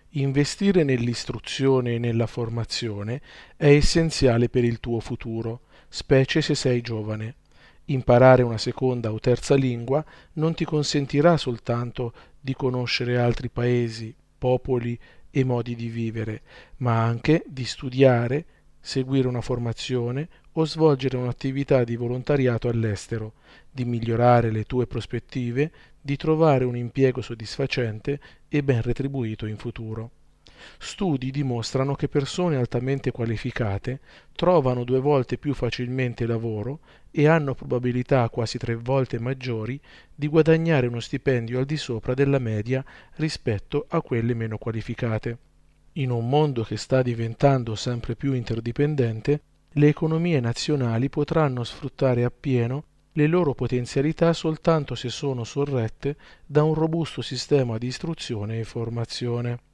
Investire nell'istruzione e nella formazione è essenziale per il tuo futuro, specie se sei giovane. Imparare una seconda o terza lingua non ti consentirà soltanto di conoscere altri paesi, popoli e modi di vivere, ma anche di studiare, seguire una formazione o svolgere un'attività di volontariato all'estero, di migliorare le tue prospettive, di trovare un impiego soddisfacente e ben retribuito in futuro. Studi dimostrano che persone altamente qualificate trovano 2 volte più facilmente lavoro e hanno probabilità quasi 3 volte maggiori di guadagnare uno stipendio al di sopra della media rispetto a quelle meno qualificate. In un mondo che sta diventando sempre più interdipendente, le economie nazionali potranno sfruttare appieno le loro potenzialità soltanto se sono sorrette da un robusto sistema di istruzione e formazione.